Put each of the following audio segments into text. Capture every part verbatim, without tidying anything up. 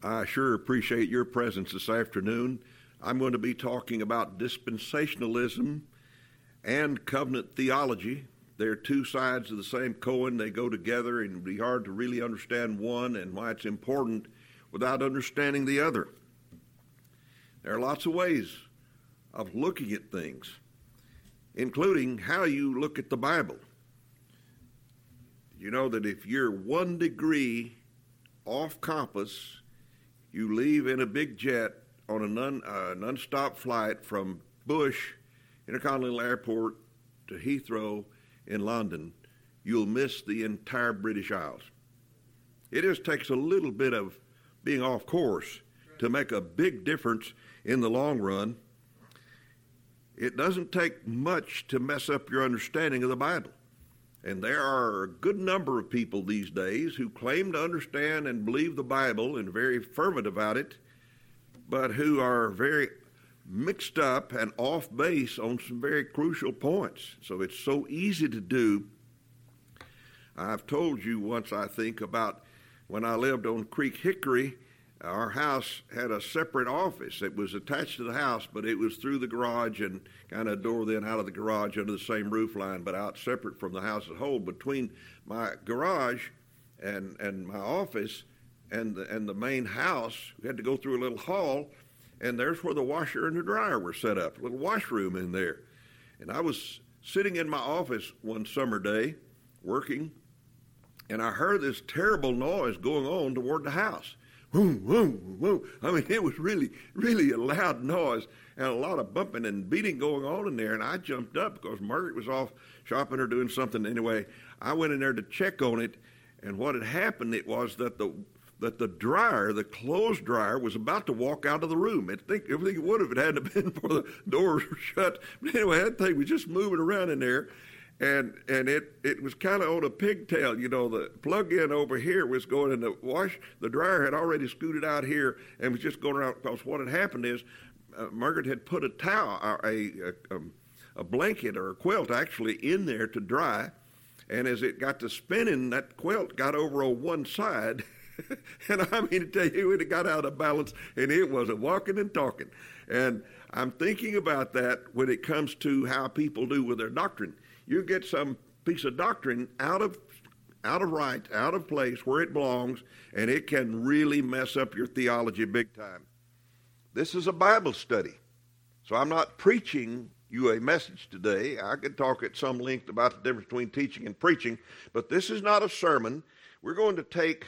I sure appreciate your presence this afternoon. I'm going to be talking about dispensationalism and covenant theology. They're two sides of the same coin. They go together, and it'd be hard to really understand one and why it's important without understanding the other. There are lots of ways of looking at things, including how you look at the Bible. You know that if you're one degree off compass, you leave in a big jet on a non, uh, non-stop flight from Bush Intercontinental Airport to Heathrow in London, you'll miss the entire British Isles. It just takes a little bit of being off course to make a big difference in the long run. It doesn't take much to mess up your understanding of the Bible. And there are a good number of people these days who claim to understand and believe the Bible and are very fervent about it, but who are very mixed up and off base on some very crucial points. So it's so easy to do. I've told you once, I think, about when I lived on Creek Hickory. Our house had a separate office. It was attached to the house, but it was through the garage and kind of a door then out of the garage under the same roof line, but out separate from the house as a whole. Between my garage and and my office and the, and the main house, we had to go through a little hall, and there's where the washer and the dryer were set up, a little washroom in there. And I was sitting in my office one summer day working, and I heard this terrible noise going on toward the house. Whoom, whoom, whoom. I mean, it was really, really a loud noise and a lot of bumping and beating going on in there. And I jumped up because Margaret was off shopping or doing something. Anyway, I went in there to check on it. And what had happened, it was that the that the dryer, the clothes dryer, was about to walk out of the room. I think everything it would have if it hadn't been for the doors were shut. But anyway, that thing was just moving around in there. And and it, it was kind of on a pigtail, you know. The plug-in over here was going in the wash. The dryer had already scooted out here and was just going around, because what had happened is uh, Margaret had put a towel, a, a, um, a blanket or a quilt actually in there to dry. And as it got to spinning, that quilt got over on one side. And I mean to tell you, it got out of balance, and it was a walking and talking. And I'm thinking about that when it comes to how people do with their doctrine. You get some piece of doctrine out of out of right, out of place where it belongs, and it can really mess up your theology big time. This is a Bible study, so I'm not preaching you a message today. I could talk at some length about the difference between teaching and preaching, but this is not a sermon. We're going to take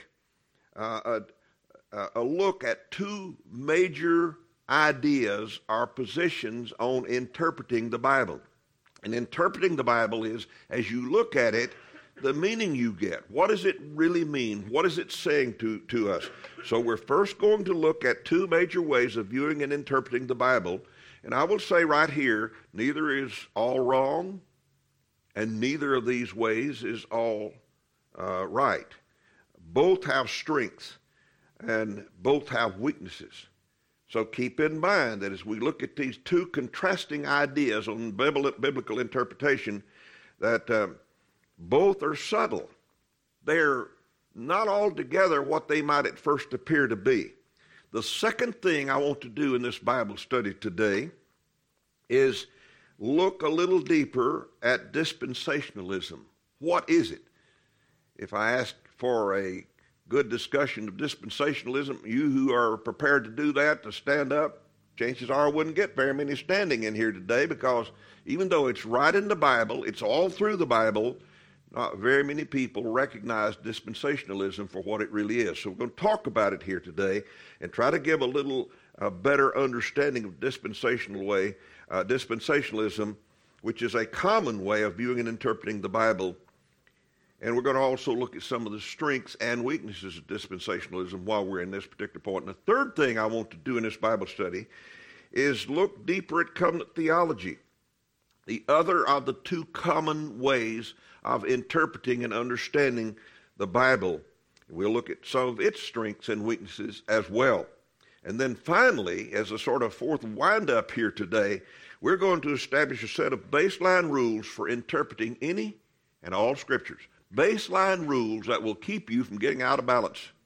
uh, a, a look at two major ideas or positions on interpreting the Bible. And interpreting the Bible is, as you look at it, the meaning you get. What does it really mean? What is it saying to, to us? So we're first going to look at two major ways of viewing and interpreting the Bible. And I will say right here, neither is all wrong, and neither of these ways is all uh, right. Both have strengths, and both have weaknesses. So keep in mind that as we look at these two contrasting ideas on biblical interpretation, that uh, both are subtle. They're not altogether what they might at first appear to be. The second thing I want to do in this Bible study today is look a little deeper at dispensationalism. What is it? If I ask for a good discussion of dispensationalism, you who are prepared to do that, to stand up, chances are I wouldn't get very many standing in here today, because even though it's right in the Bible, it's all through the Bible, not very many people recognize dispensationalism for what it really is. So we're going to talk about it here today and try to give a little uh, better understanding of dispensational way, uh, dispensationalism, which is a common way of viewing and interpreting the Bible. And we're going to also look at some of the strengths and weaknesses of dispensationalism while we're in this particular point. And the third thing I want to do in this Bible study is look deeper at covenant theology, the other of the two common ways of interpreting and understanding the Bible. We'll look at some of its strengths and weaknesses as well. And then finally, as a sort of fourth wind-up here today, we're going to establish a set of baseline rules for interpreting any and all Scriptures. Baseline rules that will keep you from getting out of balance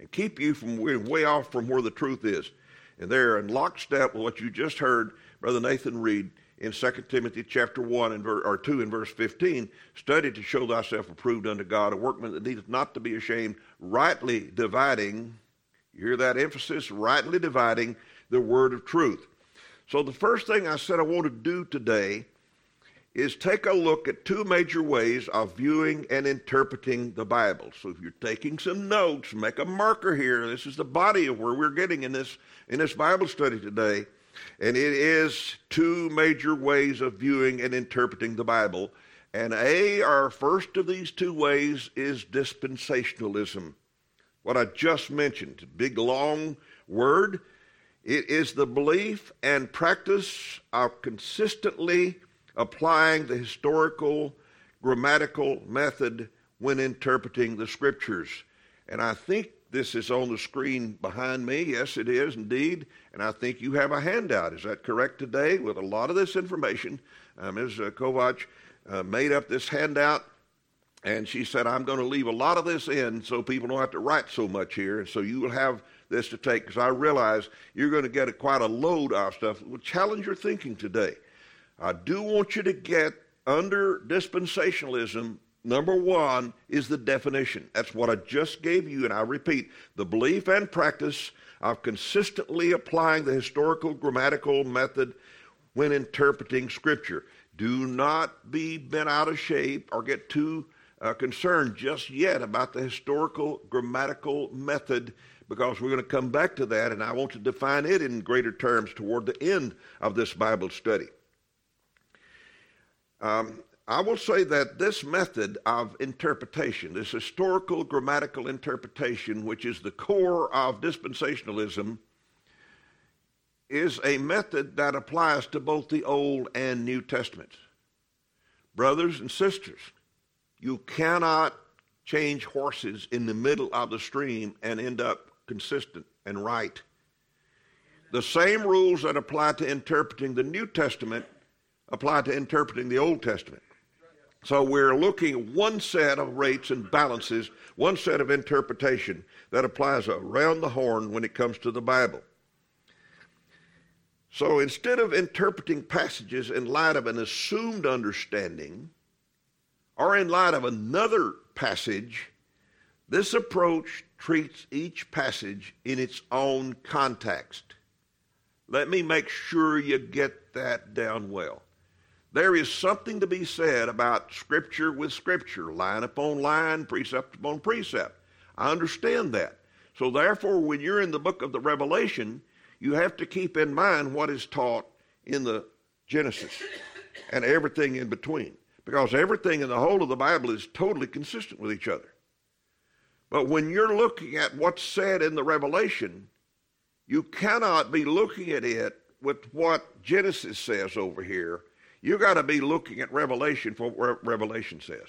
and keep you from way, way off from where the truth is. And they're in lockstep with what you just heard Brother Nathan read in Second Timothy chapter one and ver, or two and verse fifteen. Study to show thyself approved unto God, a workman that needeth not to be ashamed, rightly dividing, you hear that emphasis, rightly dividing the word of truth. So the first thing I said I want to do today is take a look at two major ways of viewing and interpreting the Bible. So if you're taking some notes, make a marker here. This is the body of where we're getting in this in this Bible study today. And it is two major ways of viewing and interpreting the Bible. And A, our first of these two ways is dispensationalism. What I just mentioned, big long word. It is the belief and practice of consistently applying the historical grammatical method when interpreting the Scriptures. And I think this is on the screen behind me. Yes, it is indeed. And I think you have a handout. Is that correct today? With a lot of this information. Uh, Miz Kovac uh, made up this handout, and she said, I'm going to leave a lot of this in so people don't have to write so much here. And so you will have this to take, because I realize you're going to get a, quite a load of stuff that will challenge your thinking today. I do want you to get under dispensationalism. Number one is the definition. That's what I just gave you, and I repeat, the belief and practice of consistently applying the historical grammatical method when interpreting Scripture. Do not be bent out of shape or get too uh, concerned just yet about the historical grammatical method, because we're going to come back to that, and I want to define it in greater terms toward the end of this Bible study. Um, I will say that this method of interpretation, this historical grammatical interpretation, which is the core of dispensationalism, is a method that applies to both the Old and New Testaments. Brothers and sisters, you cannot change horses in the middle of the stream and end up consistent and right. The same rules that apply to interpreting the New Testament apply to interpreting the Old Testament. So we're looking at one set of rates and balances, one set of interpretation that applies around the horn when it comes to the Bible. So instead of interpreting passages in light of an assumed understanding or in light of another passage, this approach treats each passage in its own context. Let me make sure you get that down well. There is something to be said about Scripture with Scripture, line upon line, precept upon precept. I understand that. So therefore, when you're in the book of the Revelation, you have to keep in mind what is taught in the Genesis and everything in between, because everything in the whole of the Bible is totally consistent with each other. But when you're looking at what's said in the Revelation, you cannot be looking at it with what Genesis says over here. You got to be looking at Revelation for what Revelation says.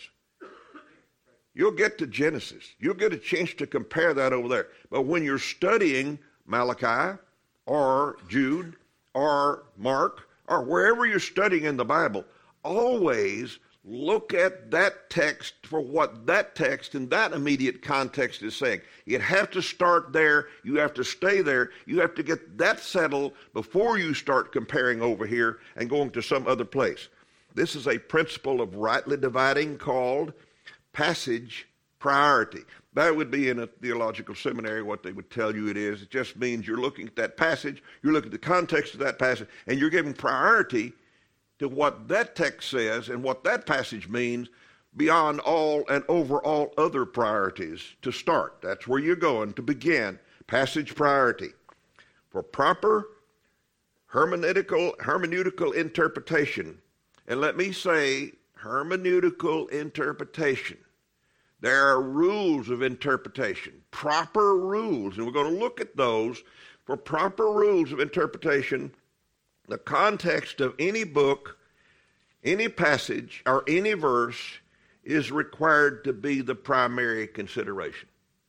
You'll get to Genesis. You'll get a chance to compare that over there. But when you're studying Malachi or Jude or Mark or wherever you're studying in the Bible, always look at that text for what that text in that immediate context is saying. You have to start there. You have to stay there. You have to get that settled before you start comparing over here and going to some other place. This is a principle of rightly dividing called passage priority. That would be in a theological seminary what they would tell you it is. It just means you're looking at that passage, you're looking at the context of that passage, and you're giving priority to what that text says and what that passage means beyond all and over all other priorities to start. That's where you're going to begin. Passage priority. For proper hermeneutical, hermeneutical interpretation, and let me say hermeneutical interpretation. There are rules of interpretation, proper rules, and we're going to look at those. For proper rules of interpretation, the context of any book, any passage, or any verse is required to be the primary consideration.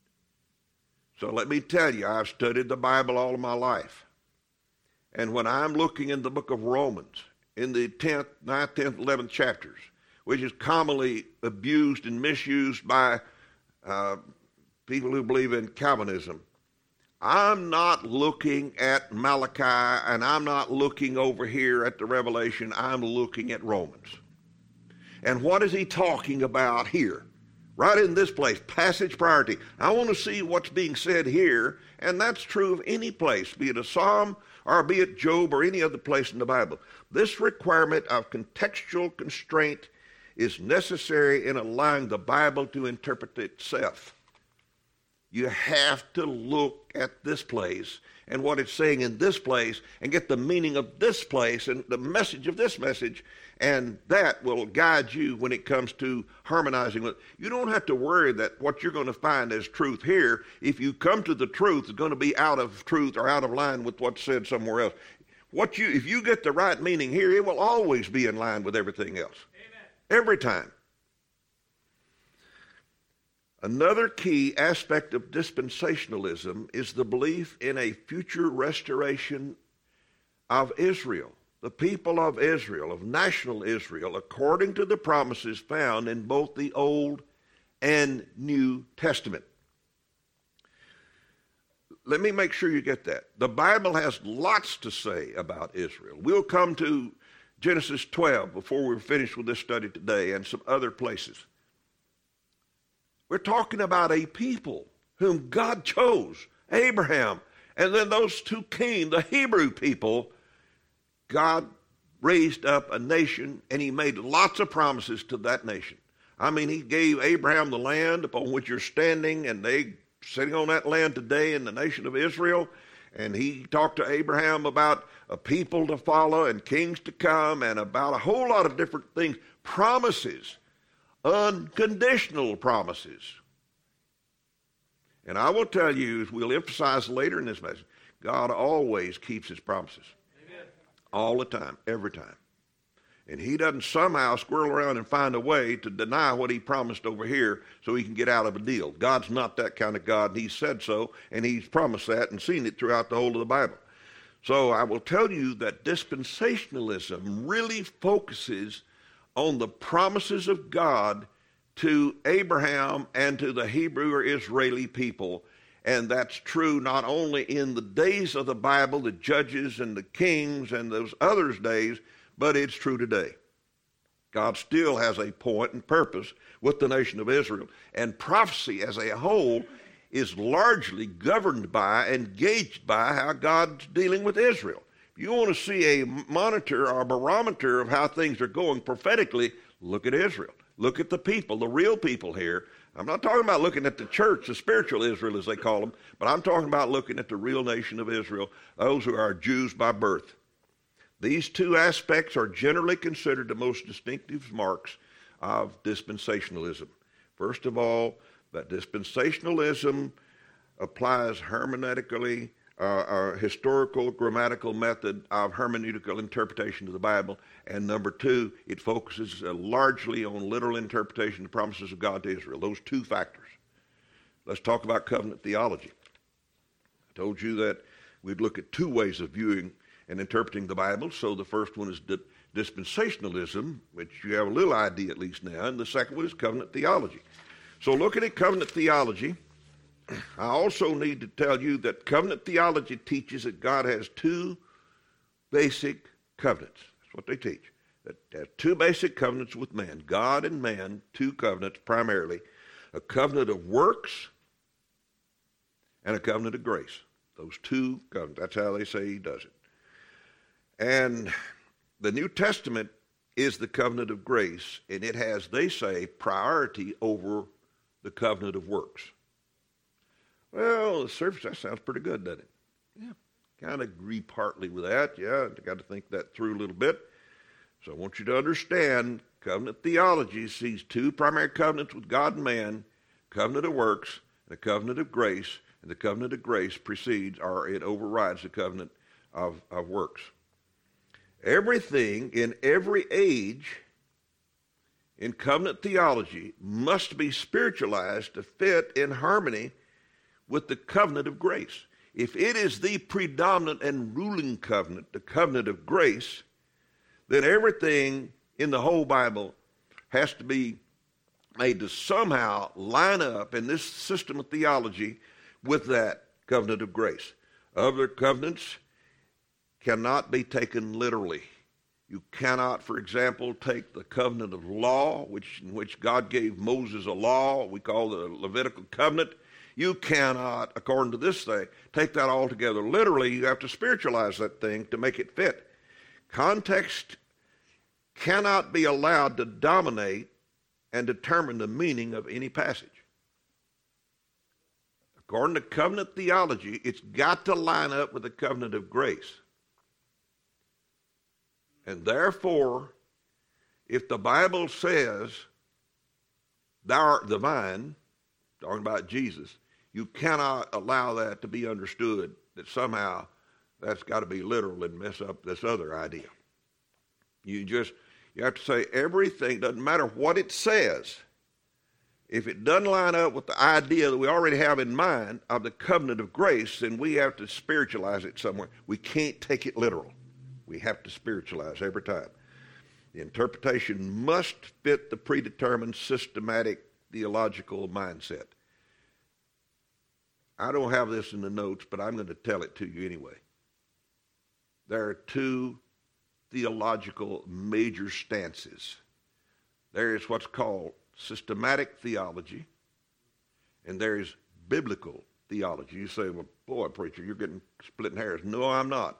So let me tell you, I've studied the Bible all of my life. And when I'm looking in the book of Romans, in the tenth, ninth, tenth, eleventh chapters, which is commonly abused and misused by uh, people who believe in Calvinism, I'm not looking at Malachi and I'm not looking over here at the Revelation. I'm looking at Romans. And what is he talking about here? Right in this place, passage priority. I want to see what's being said here, and that's true of any place, be it a psalm or be it Job or any other place in the Bible. This requirement of contextual constraint is necessary in allowing the Bible to interpret itself. You have to look at this place and what it's saying in this place and get the meaning of this place and the message of this message, and that will guide you when it comes to harmonizing with. You don't have to worry that what you're going to find as truth here, if you come to the truth, is going to be out of truth or out of line with what's said somewhere else. What you, if you get the right meaning here, it will always be in line with everything else. Amen. Every time. Another key aspect of dispensationalism is the belief in a future restoration of Israel, the people of Israel, of national Israel, according to the promises found in both the Old and New Testament. Let me make sure you get that. The Bible has lots to say about Israel. We'll come to Genesis twelve before we're finished with this study today and some other places. We're talking about a people whom God chose, Abraham, and then those two kings, the Hebrew people. God raised up a nation, and he made lots of promises to that nation. I mean, he gave Abraham the land upon which you're standing, and they sitting on that land today in the nation of Israel. And he talked to Abraham about a people to follow and kings to come and about a whole lot of different things, promises. Unconditional promises. And I will tell you, as we'll emphasize later in this message, God always keeps his promises. Amen. All the time, every time. And he doesn't somehow squirrel around and find a way to deny what he promised over here so he can get out of a deal. God's not that kind of God, and he said so, and he's promised that and seen it throughout the whole of the Bible. So I will tell you that dispensationalism really focuses on the promises of God to Abraham and to the Hebrew or Israeli people. And that's true not only in the days of the Bible, the judges and the kings and those others' days, but it's true today. God still has a point and purpose with the nation of Israel. And prophecy as a whole is largely governed by and gauged by how God's dealing with Israel. You want to see a monitor or a barometer of how things are going prophetically, look at Israel. Look at the people, the real people here. I'm not talking about looking at the church, the spiritual Israel as they call them, but I'm talking about looking at the real nation of Israel, those who are Jews by birth. These two aspects are generally considered the most distinctive marks of dispensationalism. First of all, that dispensationalism applies hermeneutically Uh, a historical, grammatical method of hermeneutical interpretation of the Bible. And number two, it focuses uh, largely on literal interpretation of the promises of God to Israel. Those two factors. Let's talk about covenant theology. I told you that we'd look at two ways of viewing and interpreting the Bible. So the first one is di- dispensationalism, which you have a little idea at least now, and the second one is covenant theology. So looking at covenant theology, I also need to tell you that covenant theology teaches that God has two basic covenants. That's what they teach. That has two basic covenants with man. God and man, two covenants primarily. A covenant of works and a covenant of grace. Those two covenants. That's how they say he does it. And the New Testament is the covenant of grace, and it has, they say, priority over the covenant of works. Well, the surface, that sounds pretty good, doesn't it? Yeah. Kind of agree partly with that. Yeah, I got to think that through a little bit. So I want you to understand, covenant theology sees two primary covenants with God and man, covenant of works and a covenant of grace. And the covenant of grace precedes, or it overrides the covenant of, of works. Everything in every age in covenant theology must be spiritualized to fit in harmony with the covenant of grace. If it is the predominant and ruling covenant, the covenant of grace, then everything in the whole Bible has to be made to somehow line up in this system of theology with that covenant of grace. Other covenants cannot be taken literally. You cannot, for example, take the covenant of law, which in which God gave Moses a law, we call the Levitical covenant. You cannot, according to this thing, take that all together literally. You have to spiritualize that thing to make it fit. Context cannot be allowed to dominate and determine the meaning of any passage. According to covenant theology, it's got to line up with the covenant of grace. And therefore, if the Bible says, thou art the vine, talking about Jesus, you cannot allow that to be understood that somehow that's got to be literal and mess up this other idea. You just, you have to say everything, doesn't matter what it says. If it doesn't line up with the idea that we already have in mind of the covenant of grace, then we have to spiritualize it somewhere. We can't take it literal. We have to spiritualize every time. The interpretation must fit the predetermined systematic theological mindset. I don't have this in the notes, but I'm going to tell it to you anyway. There are two theological major stances. There is what's called systematic theology, and there is biblical theology. You say, well, boy, preacher, you're getting splitting hairs. No, I'm not.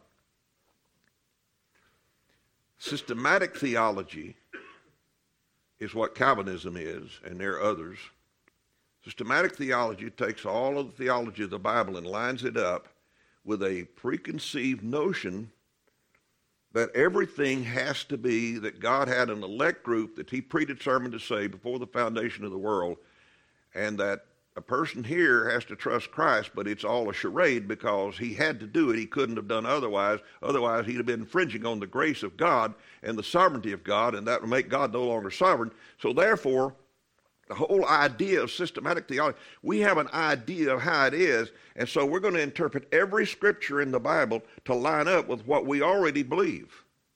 Systematic theology is what Calvinism is, and there are others. Systematic theology takes all of the theology of the Bible and lines it up with a preconceived notion that everything has to be that God had an elect group that he predetermined to save before the foundation of the world, and that a person here has to trust Christ, but it's all a charade because he had to do it. He couldn't have done otherwise. Otherwise, he'd have been infringing on the grace of God and the sovereignty of God, and that would make God no longer sovereign. So therefore, the whole idea of systematic theology, we have an idea of how it is, and so we're going to interpret every scripture in the Bible to line up with what we already believe.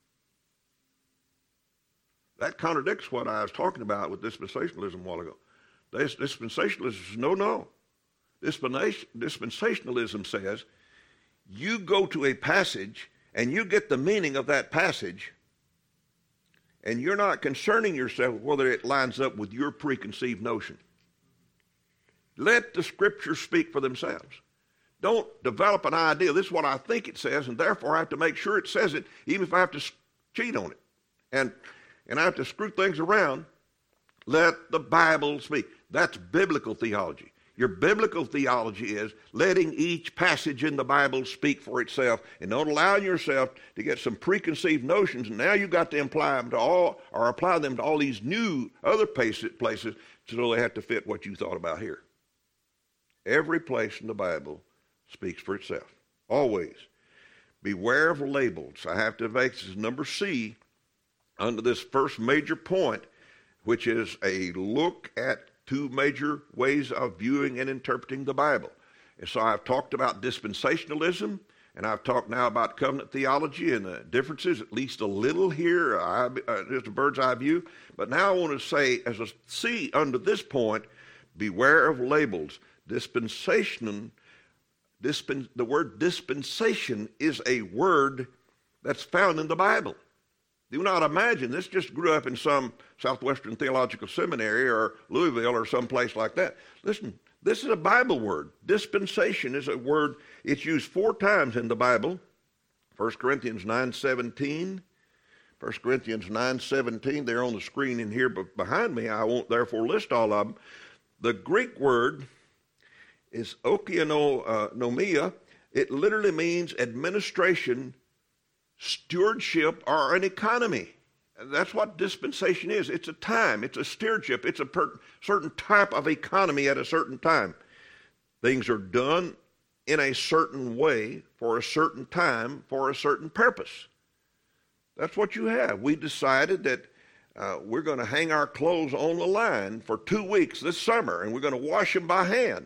That contradicts what I was talking about with dispensationalism a while ago. This dispensationalism says, no, no. Dispensationalism says, you go to a passage and you get the meaning of that passage, and you're not concerning yourself with whether it lines up with your preconceived notion. Let the scriptures speak for themselves. Don't develop an idea. This is what I think it says, and therefore I have to make sure it says it, even if I have to cheat on it. And, and I have to screw things around. Let the Bible speak. That's biblical theology. Your biblical theology is letting each passage in the Bible speak for itself and not allowing yourself to get some preconceived notions, and now you've got to imply them to all, or apply them to all these new other places so they have to fit what you thought about here. Every place in the Bible speaks for itself. Always. Beware of labels. I have to make this number C under this first major point, which is a look at two major ways of viewing and interpreting the Bible. And so I've talked about dispensationalism, and I've talked now about covenant theology and the differences, at least a little here, uh, just a bird's eye view. But now I want to say, as a C under this point, beware of labels. Dispensation, dispen, the word dispensation is a word that's found in the Bible. Do not imagine this just grew up in some Southwestern Theological Seminary or Louisville or some place like that. Listen, this is a Bible word. Dispensation is a word, it's used four times in the Bible. First Corinthians nine seventeen. First Corinthians nine seventeen, they're on the screen in here behind me. I won't therefore list all of them. The Greek word is oikonomia. It literally means administration, stewardship, or an economy. That's what dispensation is. It's a time. It's a stewardship. It's a per- certain type of economy at a certain time. Things are done in a certain way for a certain time for a certain purpose. That's what you have. We decided that uh, we're going to hang our clothes on the line for two weeks this summer, and we're going to wash them by hand.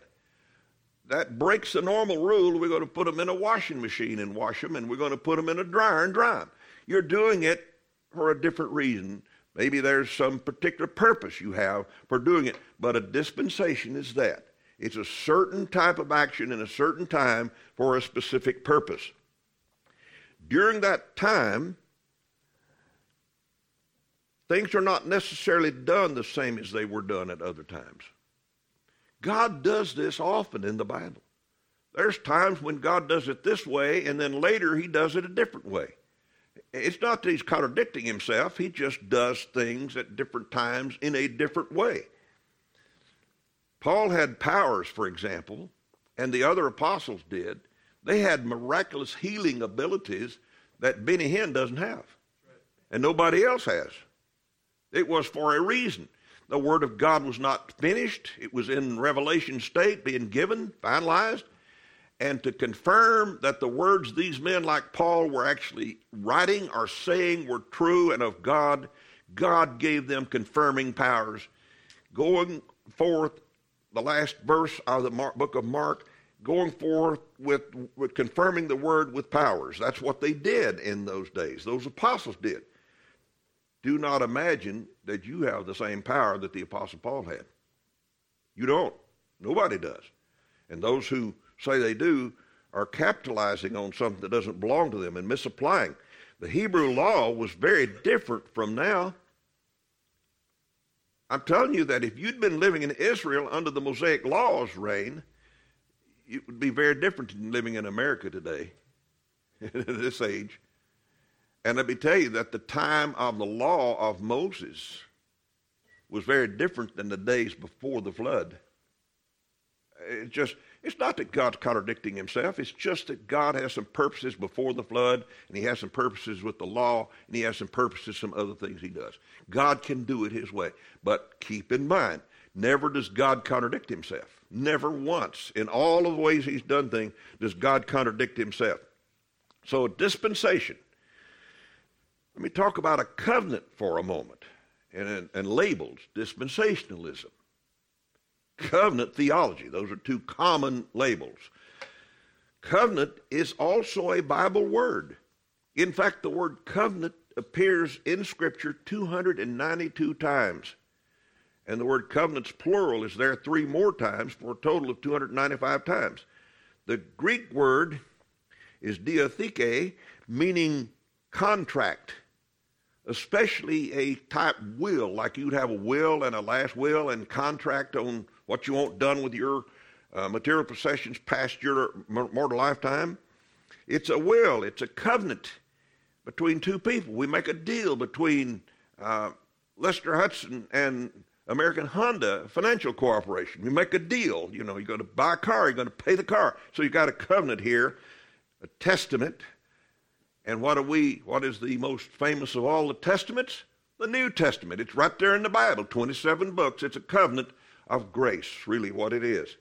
That breaks the normal rule. We're going to put them in a washing machine and wash them, and we're going to put them in a dryer and dry them. You're doing it for a different reason Maybe there's some particular purpose you have for doing it, but a dispensation is that. It's a certain type of action in a certain time for a specific purpose. During that time, things are not necessarily done the same as they were done at other times. God does this often in the Bible. There's times when God does it this way, and then later he does it a different way. It's not that he's contradicting himself. He just does things at different times in a different way. Paul had powers, for example, and the other apostles did. They had miraculous healing abilities that Benny Hinn doesn't have, and nobody else has. It was for a reason. The Word of God was not finished. It was in revelation state, being given, finalized. And to confirm that the words these men like Paul were actually writing or saying were true and of God, God gave them confirming powers. Going forth, the last verse of the book of Mark, going forth with, with confirming the word with powers. That's what they did in those days. Those apostles did. Do not imagine that you have the same power that the Apostle Paul had. You don't. Nobody does. And those who say they do are capitalizing on something that doesn't belong to them and misapplying. The Hebrew law was very different from now. I'm telling you that if you'd been living in Israel under the Mosaic law's reign, it would be very different than living in America today, at this age. And let me tell you that the time of the law of Moses was very different than the days before the flood. It's just, it's not that God's contradicting himself. It's just that God has some purposes before the flood, and he has some purposes with the law, and he has some purposes, some other things he does. God can do it his way. But keep in mind, never does God contradict himself. Never once. In all of the ways he's done things, does God contradict himself. So dispensation. Let me talk about a covenant for a moment, and, and labels, dispensationalism. Covenant theology. Those are two common labels. Covenant is also a Bible word. In fact, the word covenant appears in Scripture two hundred ninety-two times. And the word covenants plural is there three more times for a total of two hundred ninety-five times. The Greek word is diatheke, meaning contract, especially a type will, like you'd have a will and a last will and contract on what you want done with your uh, material possessions past your mortal lifetime. It's a will. It's a covenant between two people. We make a deal between uh, Lester Hudson and American Honda Financial Corporation. We make a deal. You know, you're going to buy a car, you're going to pay the car. So you got a covenant here, a testament. And what are we? What is the most famous of all the testaments? The New Testament. It's right there in the Bible, twenty-seven books. It's a covenant of grace, really what it is.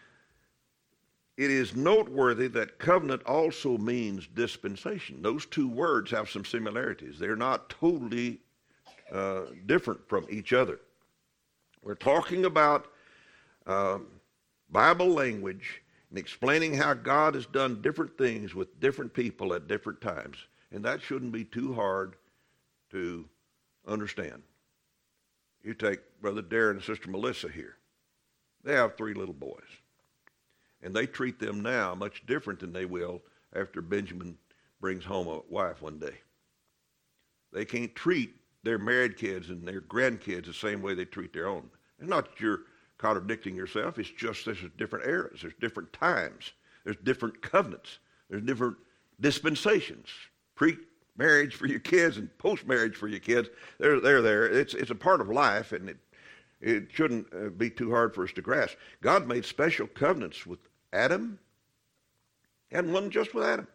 It is noteworthy that covenant also means dispensation. Those two words have some similarities. They're not totally uh, different from each other. We're talking about uh, Bible language and explaining how God has done different things with different people at different times. And that shouldn't be too hard to understand. You take Brother Darren and Sister Melissa here. They have three little boys. And they treat them now much different than they will after Benjamin brings home a wife one day. They can't treat their married kids and their grandkids the same way they treat their own. It's not that you're contradicting yourself. It's just there's different eras. There's different times. There's different covenants. There's different dispensations. Pre-marriage for your kids and post-marriage for your kids. They're, they're there. It's, it's a part of life, and it, it shouldn't be too hard for us to grasp. God made special covenants with Adam, and one just with Adam.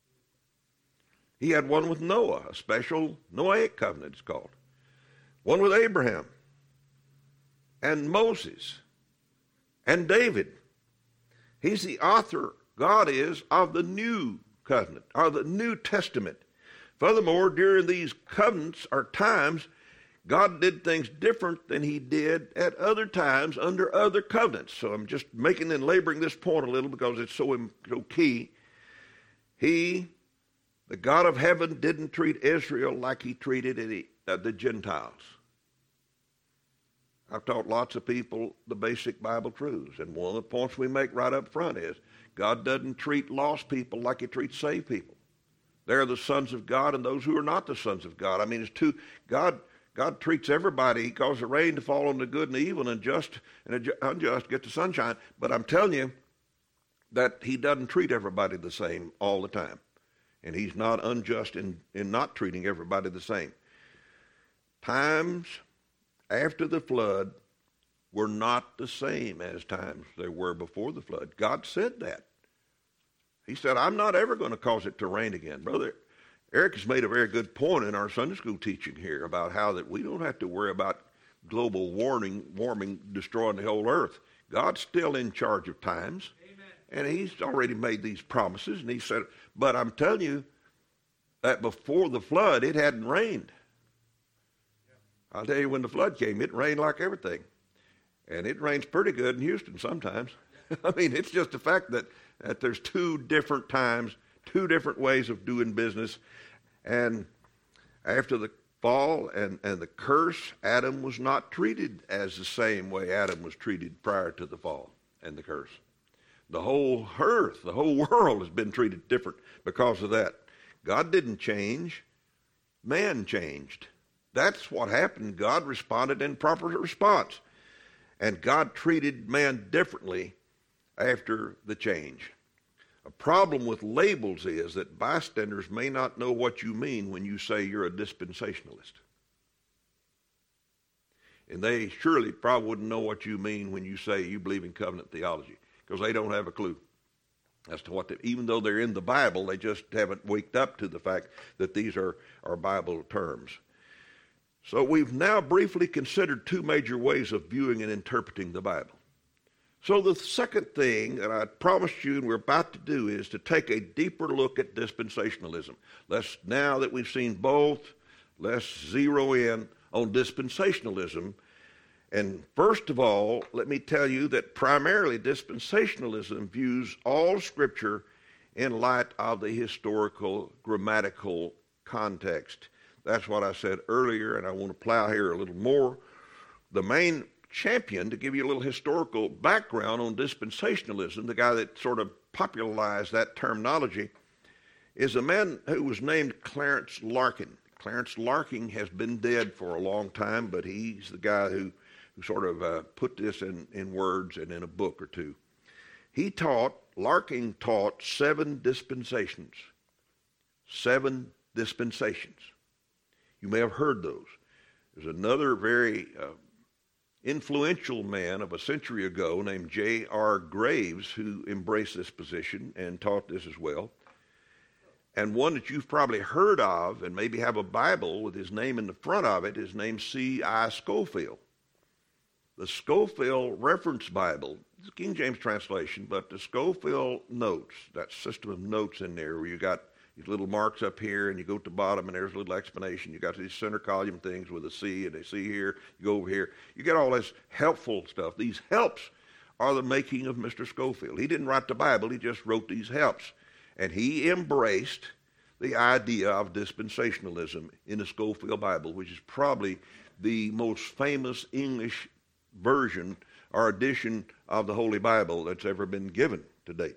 He had one with Noah, a special Noahic covenant it's called. One with Abraham and Moses and David. He's the author, God is, of the new covenant, or the New Testament. Furthermore, during these covenants or times, God did things different than he did at other times under other covenants. So I'm just making and laboring this point a little because it's so, so key. He, the God of heaven, didn't treat Israel like he treated any uh, the Gentiles. I've taught lots of people the basic Bible truths, and one of the points we make right up front is God doesn't treat lost people like he treats saved people. They're the sons of God and those who are not the sons of God. I mean, it's two, God God treats everybody. He causes the rain to fall on the good and the evil, and just and the unjust get the sunshine. But I'm telling you that he doesn't treat everybody the same all the time. And he's not unjust in, in not treating everybody the same. Times after the flood were not the same as times they were before the flood. God said that. He said, I'm not ever going to cause it to rain again. Brother Eric has made a very good point in our Sunday school teaching here about how that we don't have to worry about global warming, warming destroying the whole earth. God's still in charge of times. Amen. And he's already made these promises. And he said, but I'm telling you that before the flood, it hadn't rained. I'll tell you, when the flood came, it rained like everything. And it rains pretty good in Houston sometimes. I mean, it's just the fact that, that there's two different times, two different ways of doing business. And after the fall and, and the curse, Adam was not treated as the same way Adam was treated prior to the fall and the curse. The whole earth, the whole world has been treated different because of that. God didn't change. Man changed. That's what happened. God responded in proper response. And God treated man differently after the change. A problem with labels is that bystanders may not know what you mean when you say you're a dispensationalist. And they surely probably wouldn't know what you mean when you say you believe in covenant theology, because they don't have a clue as to what they, even though they're in the Bible, they just haven't waked up to the fact that these are, are Bible terms. So we've now briefly considered two major ways of viewing and interpreting the Bible. So the second thing that I promised you and we're about to do is to take a deeper look at dispensationalism. Let's, now that we've seen both, let's zero in on dispensationalism. And first of all, let me tell you that primarily dispensationalism views all Scripture in light of the historical, grammatical context. That's what I said earlier, and I want to plow here a little more. The main champion, to give you a little historical background on dispensationalism, the guy that sort of popularized that terminology, is a man who was named Clarence Larkin. Clarence Larkin has been dead for a long time, but he's the guy who, who sort of uh, put this in, in words and in a book or two. He taught, Larkin taught seven dispensations. Seven dispensations. You may have heard those. There's another very uh, influential man of a century ago named J R Graves who embraced this position and taught this as well. And one that you've probably heard of and maybe have a Bible with his name in the front of it is named C I Scofield. The Scofield Reference Bible, it's a King James translation, but the Scofield notes, that system of notes in there where you got these little marks up here and you go to the bottom and there's a little explanation. You got these center column things with a C and a C here, you go over here. You get all this helpful stuff. These helps are the making of Mister Scofield. He didn't write the Bible, he just wrote these helps. And he embraced the idea of dispensationalism in the Scofield Bible, which is probably the most famous English version or edition of the Holy Bible that's ever been given to date.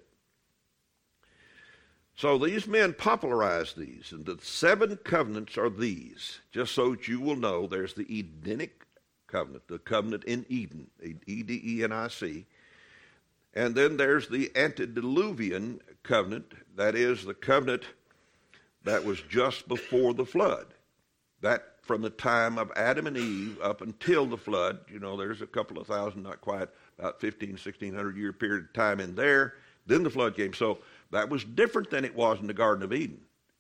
So these men popularized these, and the seven covenants are these. Just so that you will know, there's the Edenic covenant, the covenant in Eden, E D E N I C. And then there's the antediluvian covenant, that is the covenant that was just before the flood. That from the time of Adam and Eve up until the flood, you know, there's a couple of thousand, not quite, about fifteen, sixteen hundred year period of time in there. Then the flood came. So that was different than it was in the Garden of Eden.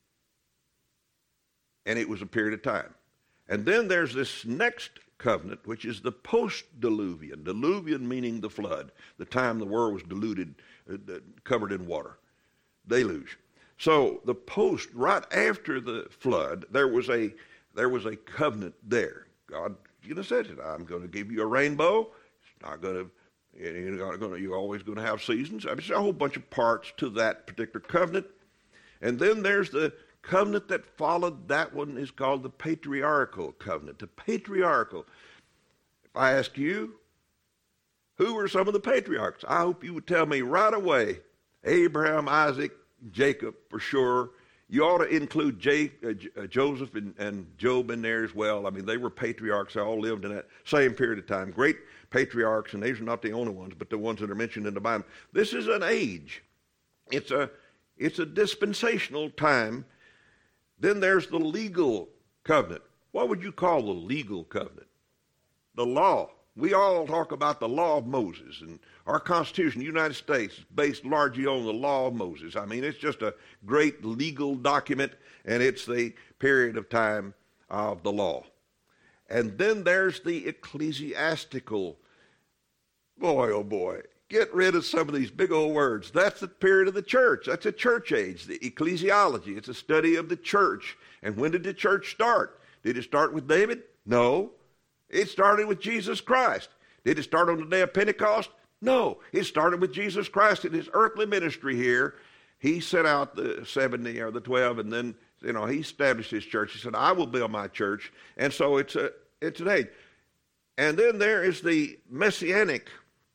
And it was a period of time. And then there's this next covenant, which is the post-diluvian. Diluvian meaning the flood, the time the world was diluted, uh, covered in water. Deluge. So the post, right after the flood, there was a there was a covenant there. God, you know, said it. I'm going to give you a rainbow. It's not going to. You're, not going to, you're always going to have seasons. I mean, there's a whole bunch of parts to that particular covenant. And then there's the covenant that followed that one is called the patriarchal covenant. The patriarchal. If I ask you, who were some of the patriarchs? I hope you would tell me right away. Abraham, Isaac, Jacob, for sure. You ought to include J, uh, Joseph and, and Job in there as well. I mean, they were patriarchs. They all lived in that same period of time. Great patriarchs, and these are not the only ones, but the ones that are mentioned in the Bible. This is an age. It's a, it's a dispensational time. Then there's the legal covenant. What would you call the legal covenant? The law. We all talk about the law of Moses, and our Constitution, the United States, is based largely on the law of Moses. I mean, it's just a great legal document, and it's the period of time of the law. And then there's the ecclesiastical. Boy, oh boy, get rid of some of these big old words. That's the period of the church. That's a church age, the ecclesiology. It's a study of the church. And when did the church start? Did it start with David? No. It started with Jesus Christ. Did it start on the day of Pentecost? No. It started with Jesus Christ in his earthly ministry here. He sent out the seventy or the twelve, and then, you know, he established his church. He said, I will build my church. And so it's a it's an age. And then there is the Messianic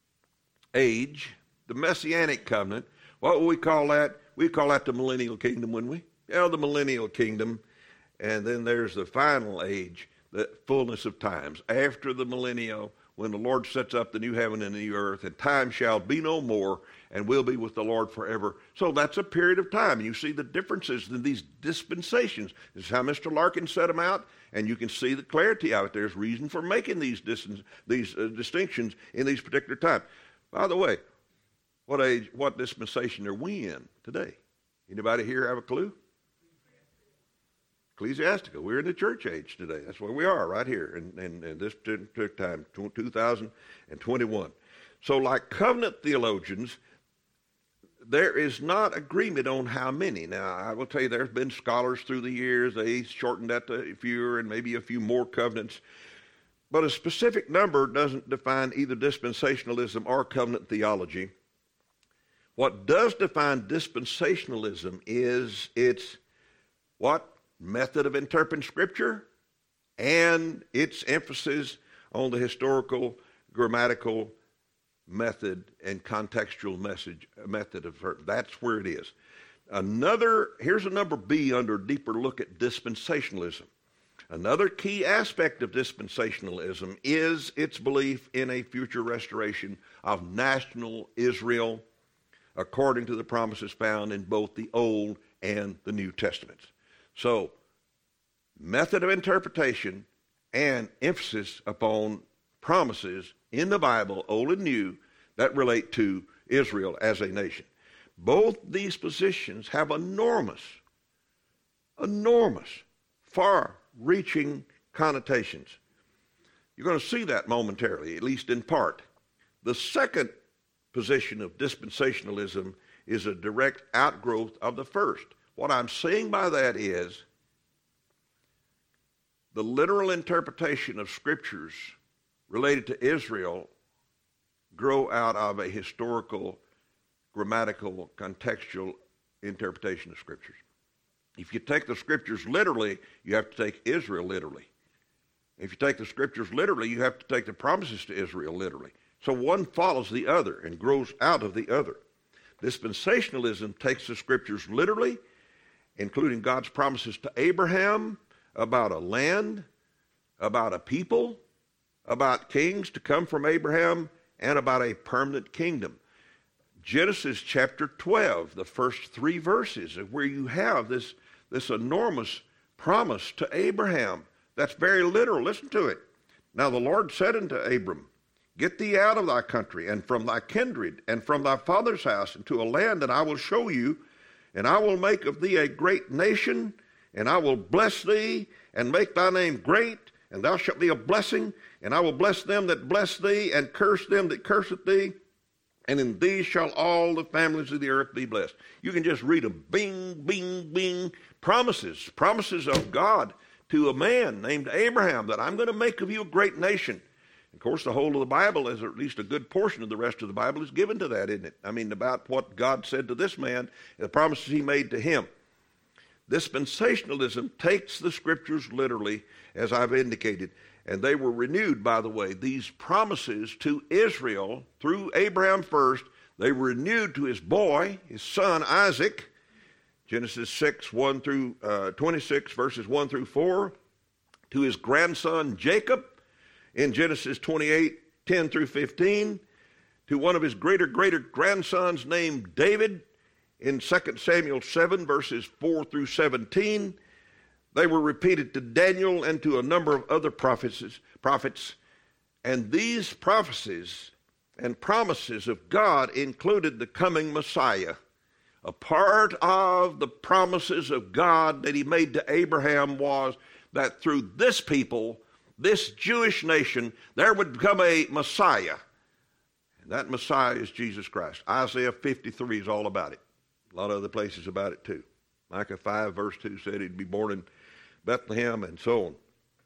age, the Messianic covenant. What would we call that? We call that the millennial kingdom, wouldn't we? Yeah, the millennial kingdom. And then there's the final age, the fullness of times. After the millennial, when the Lord sets up the new heaven and the new earth, and time shall be no more, and we'll be with the Lord forever. So that's a period of time. You see the differences in these dispensations. This is how Mister Larkin set them out, and you can see the clarity of it. There's reason for making these, distance, these uh, distinctions in these particular times. By the way, what age, what dispensation are we in today? Anybody here have a clue? Ecclesiastical. We're in the church age today. That's where we are, right here in, in, in this particular time, two thousand twenty-one. So like covenant theologians, there is not agreement on how many. Now, I will tell you, there's been scholars through the years. They shortened that to fewer and maybe a few more covenants. But a specific number doesn't define either dispensationalism or covenant theology. What does define dispensationalism is its what? Method of interpreting Scripture and its emphasis on the historical, grammatical method and contextual message method of her. That's where it is. Another, here's a number B under a deeper look at dispensationalism. Another key aspect of dispensationalism is its belief in a future restoration of national Israel according to the promises found in both the Old and the New Testaments. So, method of interpretation and emphasis upon promises in the Bible, Old and New, that relate to Israel as a nation. Both these positions have enormous, enormous, far-reaching connotations. You're going to see that momentarily, at least in part. The second position of dispensationalism is a direct outgrowth of the first. What I'm saying by that is the literal interpretation of scriptures related to Israel grow out of a historical, grammatical, contextual interpretation of scriptures. If you take the scriptures literally, you have to take Israel literally. If you take the scriptures literally, you have to take the promises to Israel literally. So one follows the other and grows out of the other. Dispensationalism takes the scriptures literally, including God's promises to Abraham about a land, about a people, about kings to come from Abraham, and about a permanent kingdom. Genesis chapter twelve, the first three verses, where you have this, this enormous promise to Abraham. That's very literal. Listen to it. Now the Lord said unto Abram, Get thee out of thy country, and from thy kindred, and from thy father's house, into a land that I will show you, and I will make of thee a great nation, and I will bless thee, and make thy name great, and thou shalt be a blessing, and I will bless them that bless thee, and curse them that curseth thee, and in thee shall all the families of the earth be blessed. You can just read them. Bing, bing, bing. Promises. Promises of God to a man named Abraham that I'm going to make of you a great nation. Of course, the whole of the Bible, as at least a good portion of the rest of the Bible, is given to that, isn't it? I mean, about what God said to this man, the promises he made to him. Dispensationalism takes the Scriptures literally, as I've indicated, and they were renewed, by the way. These promises to Israel through Abraham first, they were renewed to his boy, his son Isaac, Genesis six, one through uh, twenty-six, verses one through four, to his grandson Jacob in Genesis twenty-eight, ten through fifteen, to one of his greater, greater grandsons named David in Second Samuel seven, verses four through seventeen. They were repeated to Daniel and to a number of other prophets, prophets. And these prophecies and promises of God included the coming Messiah. A part of the promises of God that he made to Abraham was that through this people, this Jewish nation, there would come a Messiah. And that Messiah is Jesus Christ. Isaiah fifty-three is all about it. A lot of other places about it too. Micah five, verse two said he'd be born in Bethlehem and so on.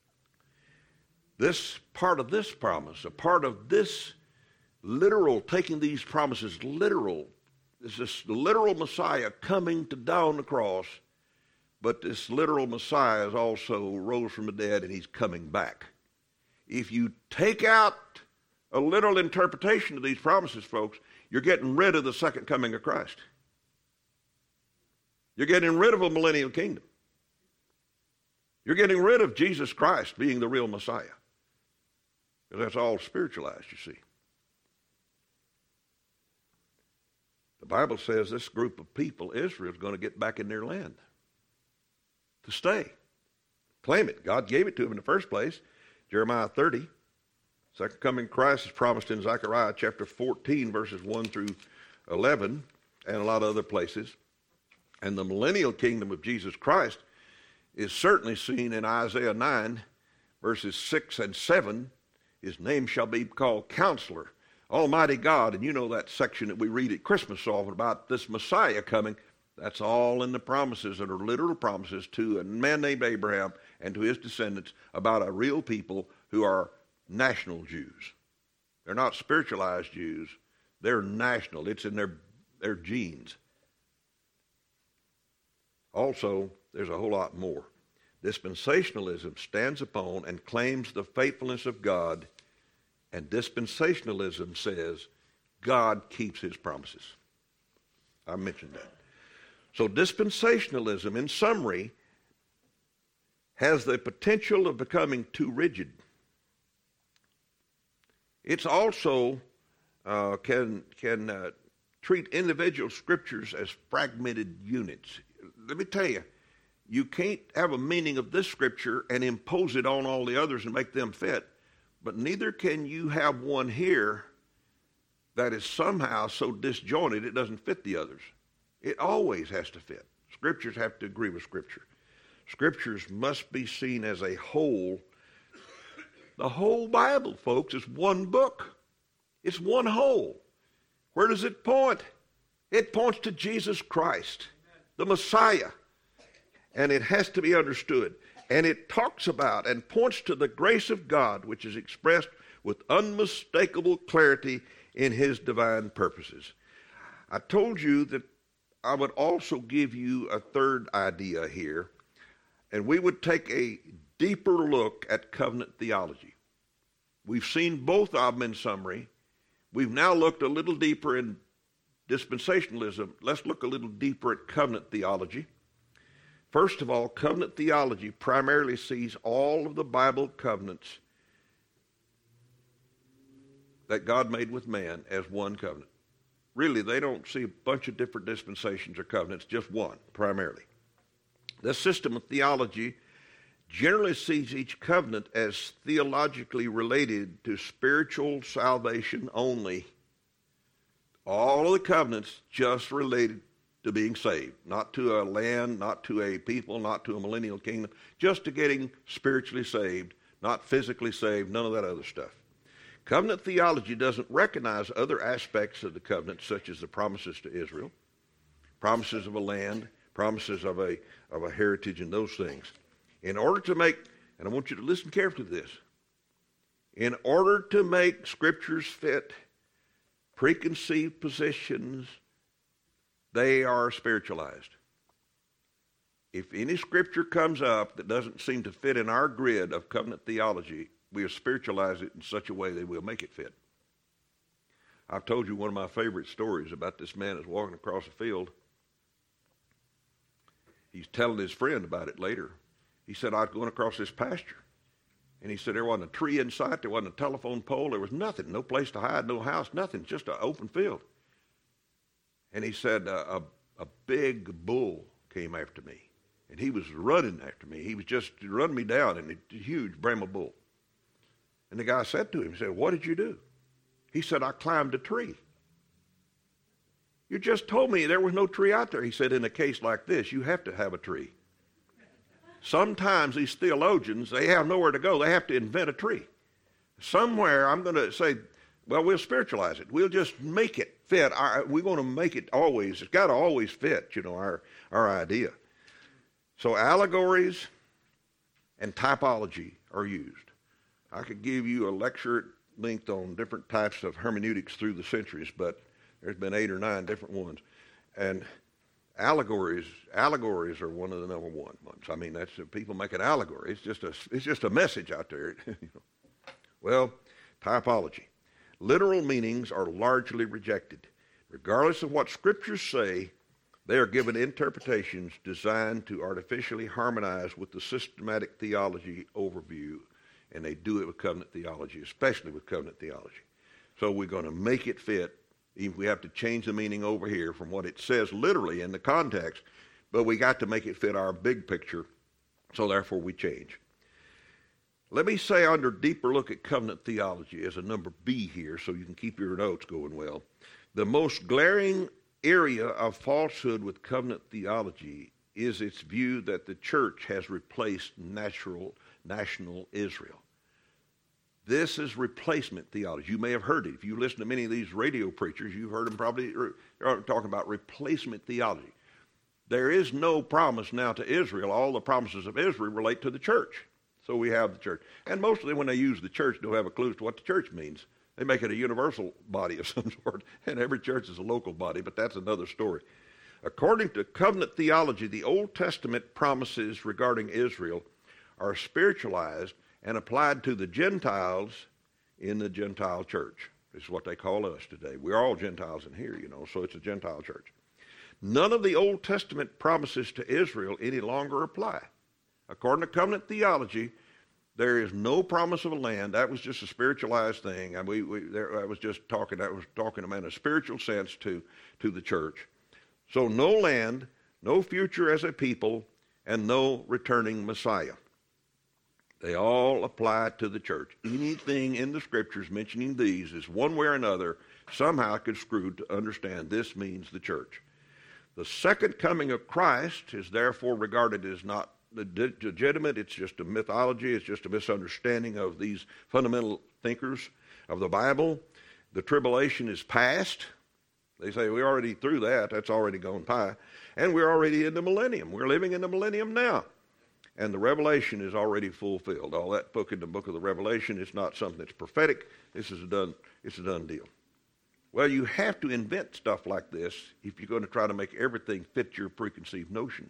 This part of this promise, a part of this literal, taking these promises literal, is this literal Messiah coming to die on the cross, but this literal Messiah is also rose from the dead and he's coming back. If you take out a literal interpretation of these promises, folks, you're getting rid of the second coming of Christ. You're getting rid of a millennial kingdom. You're getting rid of Jesus Christ being the real Messiah. Because that's all spiritualized, you see. The Bible says this group of people, Israel, is going to get back in their land. To stay. Claim it. God gave it to them in the first place. Jeremiah thirty. Second coming Christ is promised in Zechariah chapter fourteen, verses one through eleven, and a lot of other places. And the millennial kingdom of Jesus Christ is certainly seen in Isaiah nine, verses six and seven. His name shall be called Counselor, Almighty God. And you know that section that we read at Christmas often about this Messiah coming. That's all in the promises that are literal promises to a man named Abraham and to his descendants about a real people who are national Jews. They're not spiritualized Jews. They're national. It's in their, their genes. Also, there's a whole lot more. Dispensationalism stands upon and claims the faithfulness of God, and dispensationalism says God keeps his promises. I mentioned that. So dispensationalism, in summary, has the potential of becoming too rigid. It's also uh, can, can uh, treat individual scriptures as fragmented units. Let me tell you, you can't have a meaning of this scripture and impose it on all the others and make them fit, but neither can you have one here that is somehow so disjointed it doesn't fit the others. It always has to fit. Scriptures have to agree with Scripture. Scriptures must be seen as a whole. The whole Bible, folks, is one book. It's one whole. Where does it point? It points to Jesus Christ, the Messiah. And it has to be understood. And it talks about and points to the grace of God, which is expressed with unmistakable clarity in his divine purposes. I told you that I would also give you a third idea here, and we would take a deeper look at covenant theology. We've seen both of them in summary. We've now looked a little deeper in dispensationalism. Let's look a little deeper at covenant theology. First of all, covenant theology primarily sees all of the Bible covenants that God made with man as one covenant. Really, they don't see a bunch of different dispensations or covenants, just one, primarily. This system of theology generally sees each covenant as theologically related to spiritual salvation only. All of the covenants just related to being saved, not to a land, not to a people, not to a millennial kingdom, just to getting spiritually saved, not physically saved, none of that other stuff. Covenant theology doesn't recognize other aspects of the covenant, such as the promises to Israel, promises of a land, promises of a, of a heritage, and those things. In order to make, and I want you to listen carefully to this, in order to make scriptures fit preconceived positions, they are spiritualized. if any scripture comes up that doesn't seem to fit in our grid of covenant theology, we'll spiritualize it in such a way that we'll make it fit. I've told you one of my favorite stories about this man that's walking across a field. He's telling his friend about it later. He said, I was going across this pasture. And he said, there wasn't a tree in sight. There wasn't a telephone pole. There was nothing. No place to hide, no house, nothing. Just an open field. And he said, a, a, a big bull came after me. And he was running after me. He was just running me down in a huge Brahma bull. And the guy said to him, he said, what did you do? He said, I climbed a tree. You just told me there was no tree out there. He said, in a case like this, you have to have a tree. Sometimes these theologians, they have nowhere to go. They have to invent a tree. Somewhere, I'm going to say, well, we'll spiritualize it. We'll just make it fit. Our, we're going to make it always. It's got to always fit, you know, our, our idea. So allegories and typology are used. I could give you a lecture length on different types of hermeneutics through the centuries, but there's been eight or nine different ones. And allegories, allegories are one of the number one ones. I mean, that's people make an allegory. It's just a, it's just a message out there. You know. Well, typology. Literal meanings are largely rejected. Regardless of what scriptures say, they are given interpretations designed to artificially harmonize with the systematic theology overview, and they do it with covenant theology, especially with covenant theology. So we're going to make it fit, even if we have to change the meaning over here from what it says literally in the context, but we got to make it fit our big picture, so therefore we change. Let me say under deeper look at covenant theology as a number B here, so you can keep your notes going well. The most glaring area of falsehood with covenant theology is its view that the church has replaced natural national Israel. This is replacement theology. You may have heard it. If you listen to many of these radio preachers, you've heard them probably talking about replacement theology. There is no promise now to Israel. All the promises of Israel relate to the church. So we have the church. And mostly when they use the church, don't have a clue as to what the church means. They make it a universal body of some sort, and every church is a local body, but that's another story. According to covenant theology, the Old Testament promises regarding Israel are spiritualized and applied to the Gentiles in the Gentile church. This is what they call us today. We're all Gentiles in here, you know, so it's a Gentile church. None of the Old Testament promises to Israel any longer apply. According to covenant theology, there is no promise of a land. That was just a spiritualized thing. And we, we there, I was just talking, I was talking about in a spiritual sense to, to the church. So no land, no future as a people, and no returning Messiah. They all apply to the church. Anything in the scriptures mentioning these is one way or another somehow construed to understand this means the church. The second coming of Christ is therefore regarded as not legitimate. It's just a mythology. It's just a misunderstanding of these fundamental thinkers of the Bible. The tribulation is past. They say we're already through that. That's already gone by. And we're already in the millennium. We're living in the millennium now. And the revelation is already fulfilled. All that book in the book of the Revelation is not something that's prophetic. This is a done, it's a done deal. Well, you have to invent stuff like this if you're going to try to make everything fit your preconceived notion.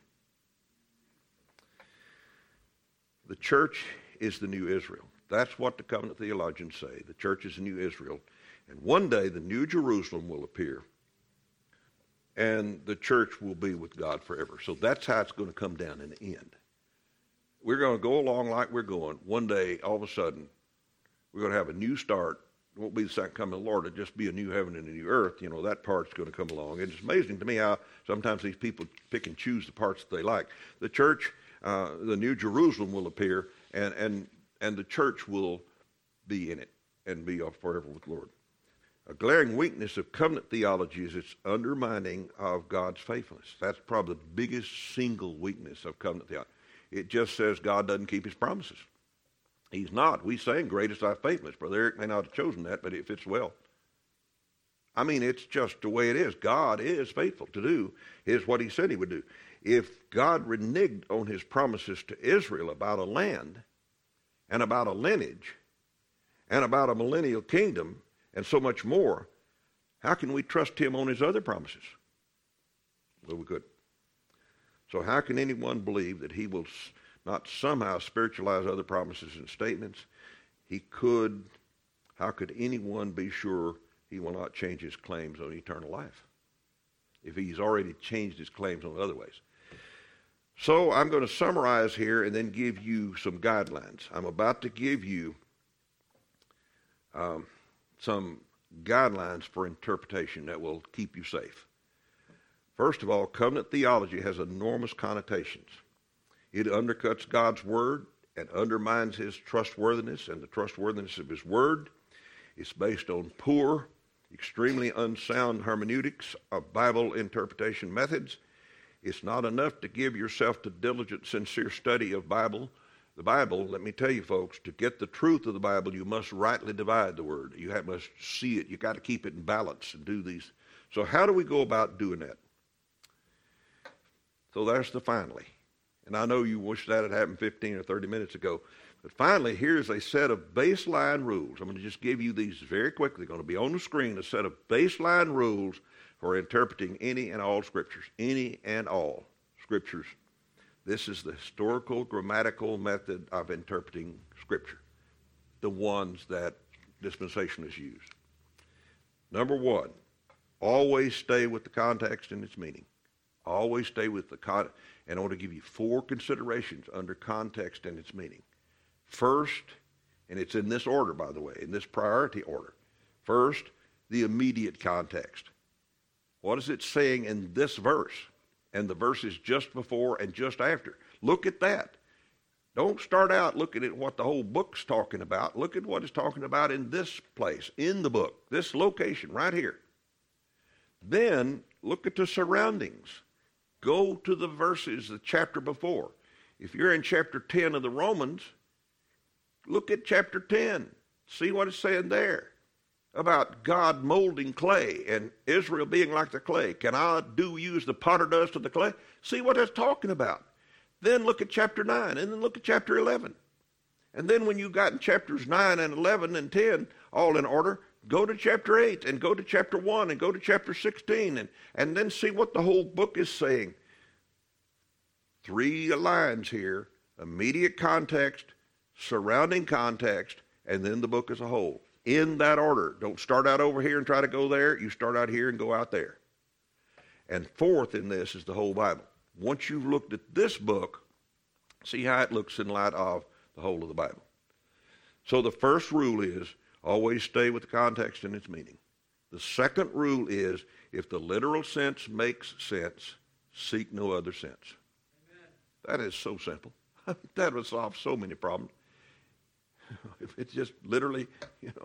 The church is the new Israel. That's what the covenant theologians say. The church is the new Israel. And one day the new Jerusalem will appear. And the church will be with God forever. So that's how it's going to come down in the end. We're going to go along like we're going. One day, all of a sudden, we're going to have a new start. It won't be the second coming of the Lord. It'll just be a new heaven and a new earth. You know, that part's going to come along. It's amazing to me how sometimes these people pick and choose the parts that they like. The church, uh, the new Jerusalem will appear, and, and, and the church will be in it and be forever with the Lord. A glaring weakness of covenant theology is its undermining of God's faithfulness. That's probably the biggest single weakness of covenant theology. It just says God doesn't keep his promises. He's not. We sing, great is thy faithfulness. Brother Eric may not have chosen that, but it fits well. I mean, it's just the way it is. God is faithful to do is what he said he would do. If God reneged on his promises to Israel about a land and about a lineage and about a millennial kingdom and so much more, how can we trust him on his other promises? Well, we could. So how can anyone believe that he will not somehow spiritualize other promises and statements? He could. How could anyone be sure he will not change his claims on eternal life if he's already changed his claims on other ways? So I'm going to summarize here and then give you some guidelines. I'm about to give you um, some guidelines for interpretation that will keep you safe. First of all, covenant theology has enormous connotations. It undercuts God's word and undermines his trustworthiness and the trustworthiness of his word. It's based on poor, extremely unsound hermeneutics of Bible interpretation methods. It's not enough to give yourself to diligent, sincere study of Bible. The Bible, let me tell you folks, to get the truth of the Bible, you must rightly divide the word. You have, must see it. You got to keep it in balance and do these. So how do we go about doing that? So there's the finally. And I know you wish that had happened fifteen or thirty minutes ago. But finally, here's a set of baseline rules. I'm going to just give you these very quickly. They're going to be on the screen, a set of baseline rules for interpreting any and all scriptures. Any and all scriptures. This is the historical, grammatical method of interpreting scripture. The ones that dispensationalists use. Number one, always stay with the context and its meaning. Always stay with the context. And I want to give you four considerations under context and its meaning. First, and it's in this order, by the way, in this priority order. First, the immediate context. What is it saying in this verse? And the verses just before and just after. Look at that. Don't start out looking at what the whole book's talking about. Look at what it's talking about in this place, in the book, this location right here. Then look at the surroundings. Go to the verses, the chapter before. If you're in chapter ten of the Romans, look at chapter ten. See what it's saying there about God molding clay and Israel being like the clay. Can I do use the potter dust of the clay? See what that's talking about. Then look at chapter nine, and then look at chapter eleven. And then when you've gotten chapters nine and eleven and ten all in order, go to chapter eight and go to chapter one and go to chapter sixteen and, and then see what the whole book is saying. Three lines here, immediate context, surrounding context, and then the book as a whole. In that order. Don't start out over here and try to go there. You start out here and go out there. And fourth in this is the whole Bible. Once you've looked at this book, see how it looks in light of the whole of the Bible. So the first rule is always stay with the context and its meaning. The second rule is if the literal sense makes sense, seek no other sense. Amen. That is so simple. That would solve so many problems. If it's just literally, you know,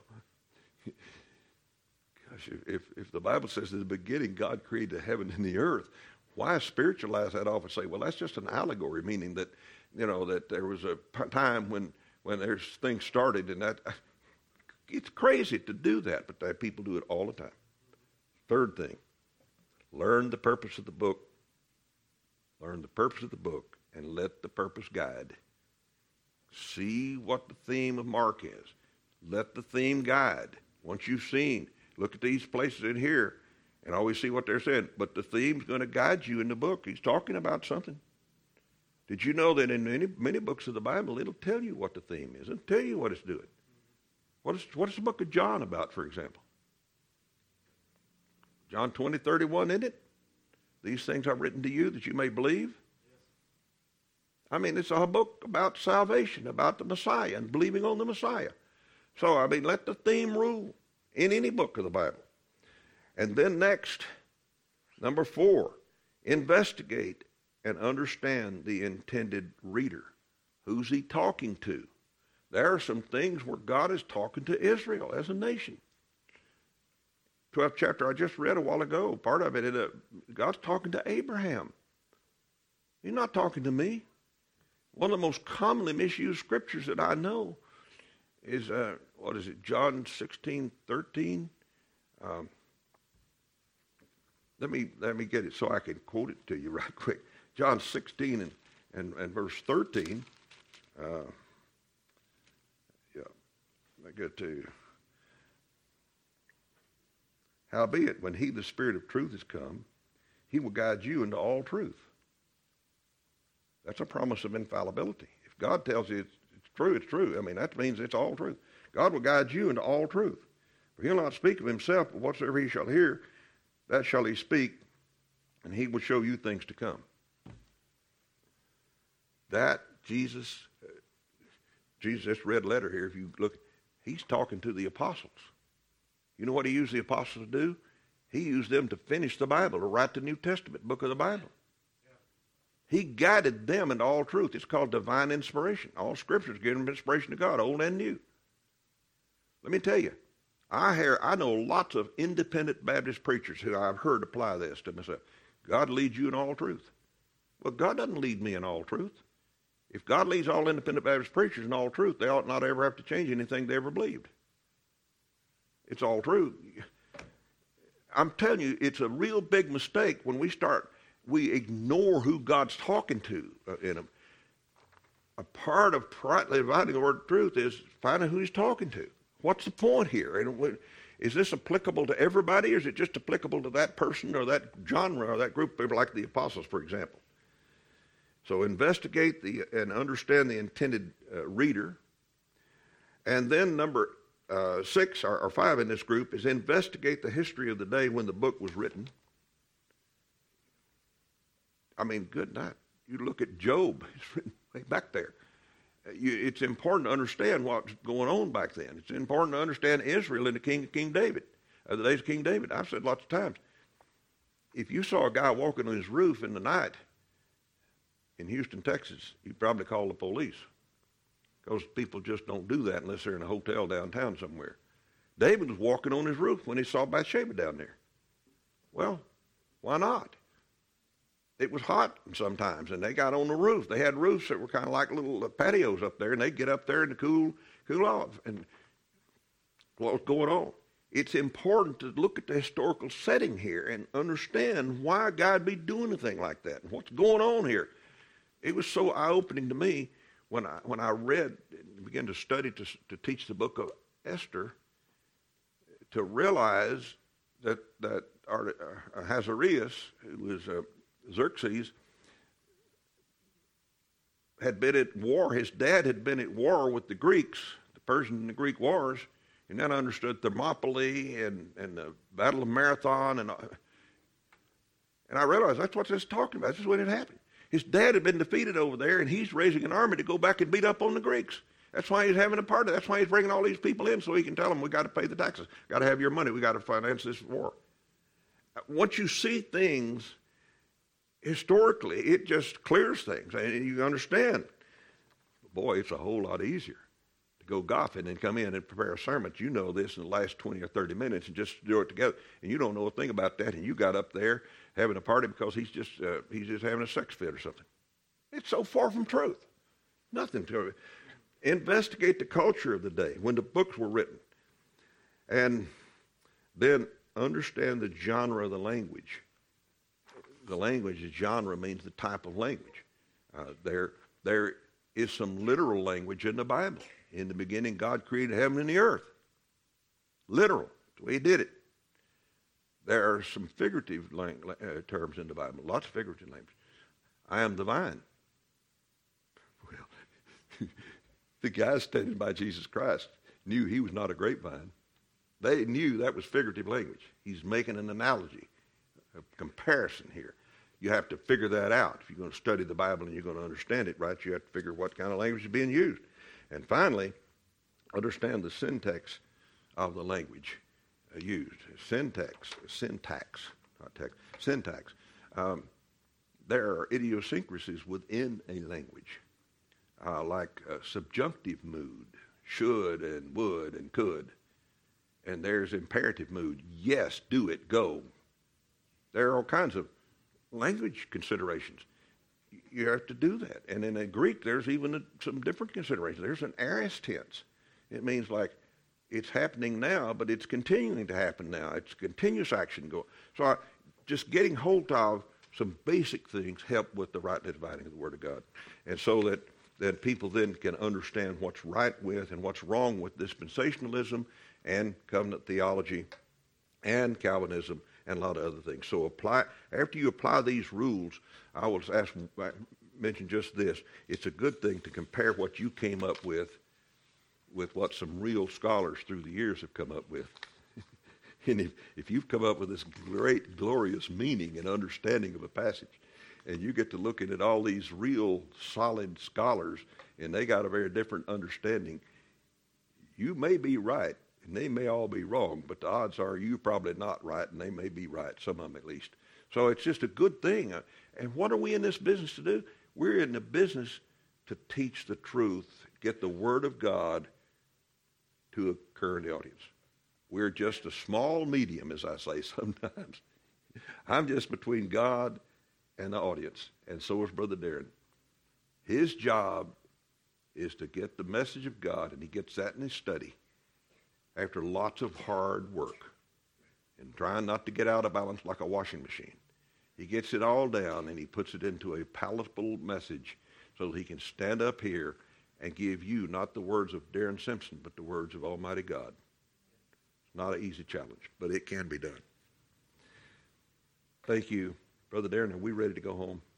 gosh, if, if the Bible says in the beginning God created the heaven and the earth, why spiritualize that off and say, well, that's just an allegory, meaning that, you know, that there was a time when, when there's things started and that, it's crazy to do that, but that people do it all the time. Third thing, learn the purpose of the book. Learn the purpose of the book and let the purpose guide. See what the theme of Mark is. Let the theme guide. Once you've seen, look at these places in here and always see what they're saying. But the theme's going to guide you in the book. He's talking about something. Did you know that in many, many books of the Bible, it'll tell you what the theme is. It'll tell you what it's doing. What is, what is the book of John about, for example? John twenty, thirty-one, isn't it? These things are written to you that you may believe. I mean, it's a book about salvation, about the Messiah and believing on the Messiah. So, I mean, let the theme rule in any book of the Bible. And then next, number four, investigate and understand the intended reader. Who's he talking to? There are some things where God is talking to Israel as a nation. twelfth chapter I just read a while ago, part of it, uh, God's talking to Abraham. He's not talking to me. One of the most commonly misused scriptures that I know is, uh, what is it, John sixteen, thirteen? Um, let me let me get it so I can quote it to you right quick. John sixteen and, and, and verse thirteen. Uh, yeah, I get to howbeit, when he, the Spirit of truth, is come, he will guide you into all truth. That's a promise of infallibility. If God tells you it's, it's true, it's true. I mean, that means it's all truth. God will guide you into all truth. For he'll not speak of himself, but whatsoever he shall hear, that shall he speak, and he will show you things to come. That Jesus, uh, Jesus, this red letter here, if you look, he's talking to the apostles. You know what he used the apostles to do? He used them to finish the Bible, to write the New Testament book of the Bible. He guided them into all truth. It's called divine inspiration. All scriptures give them inspiration to God, old and new. Let me tell you, I hear, I know lots of independent Baptist preachers who I've heard apply this to myself. God leads you in all truth. Well, God doesn't lead me in all truth. If God leads all independent Baptist preachers in all truth, they ought not ever have to change anything they ever believed. It's all true. I'm telling you, it's a real big mistake when we start, we ignore who God's talking to uh, in them. A part of rightly dividing the word of truth is finding who he's talking to. What's the point here? And is this applicable to everybody, or is it just applicable to that person or that genre or that group of people, like the apostles, for example? So investigate the and understand the intended uh, reader. And then number uh, six or, or five in this group is investigate the history of the day when the book was written. I mean, good night. You look at Job, it's written way back there. You, it's important to understand what's going on back then. It's important to understand Israel and the King King David, uh, the days of King David. I've said lots of times, if you saw a guy walking on his roof in the night in Houston, Texas, you'd probably call the police, because people just don't do that unless they're in a hotel downtown somewhere. David was walking on his roof when he saw Bathsheba down there. Well, why not? It was hot sometimes, and they got on the roof. They had roofs that were kind of like little patios up there, and they'd get up there and cool, cool off. And what was going on? It's important to look at the historical setting here and understand why God be doing a thing like that and what's going on here. It was so eye-opening to me when I when I read and began to study to to teach the book of Esther, to realize that that Ahasuerus, who was uh, Xerxes, had been at war. His dad had been at war with the Greeks, the Persian and the Greek wars, and then I understood Thermopylae and, and the Battle of Marathon, and and I realized that's what this is talking about. This is what had happened. His dad had been defeated over there, and he's raising an army to go back and beat up on the Greeks. That's why he's having a party. That's why he's bringing all these people in, so he can tell them, we got to pay the taxes, got to have your money, we got to finance this war. Once you see things historically, it just clears things, and you understand. Boy, it's a whole lot easier to go golfing and come in and prepare a sermon. You know this in the last twenty or thirty minutes and just do it together, and you don't know a thing about that, and you got up there having a party because he's just uh, he's just having a sex fit or something. It's so far from truth. Nothing to it. Investigate the culture of the day when the books were written, and then understand the genre of the language. The language, the genre means the type of language. Uh, there, there is some literal language in the Bible. In the beginning, God created heaven and the earth. Literal. That's the way he did it. There are some figurative lang- uh, terms in the Bible, lots of figurative language. I am the vine. Well, the guys standing by Jesus Christ knew he was not a grapevine. They knew that was figurative language. He's making an analogy, a comparison here. You have to figure that out. If you're going to study the Bible and you're going to understand it, right, you have to figure what kind of language is being used. And finally, understand the syntax of the language uh, used. Syntax, syntax, not text, syntax. Um, there are idiosyncrasies within a language, uh, like uh, subjunctive mood, should and would and could. And there's imperative mood, yes, do it, go. There are all kinds of language considerations. You have to do that. And in a Greek, there's even a, some different considerations. There's an aorist tense. It means like it's happening now, but it's continuing to happen now. It's continuous action going. So I, just getting hold of some basic things help with the rightly dividing of the Word of God. And so that, that people then can understand what's right with and what's wrong with dispensationalism and covenant theology and Calvinism and a lot of other things. So apply after you apply these rules, I will ask mention just this. It's a good thing to compare what you came up with with what some real scholars through the years have come up with. And if, if you've come up with this great, glorious meaning and understanding of a passage, and you get to looking at all these real solid scholars, and they got a very different understanding, you may be right, and they may all be wrong, but the odds are you're probably not right, and they may be right, some of them at least. So it's just a good thing. And what are we in this business to do? We're in the business to teach the truth, get the Word of God to occur in the audience. We're just a small medium, as I say sometimes. I'm just between God and the audience, and so is Brother Darren. His job is to get the message of God, and he gets that in his study after lots of hard work and trying not to get out of balance like a washing machine. He gets it all down, and he puts it into a palatable message so that he can stand up here and give you not the words of Darren Simpson, but the words of Almighty God. Not an easy challenge, but it can be done. Thank you. Brother Darren, are we ready to go home?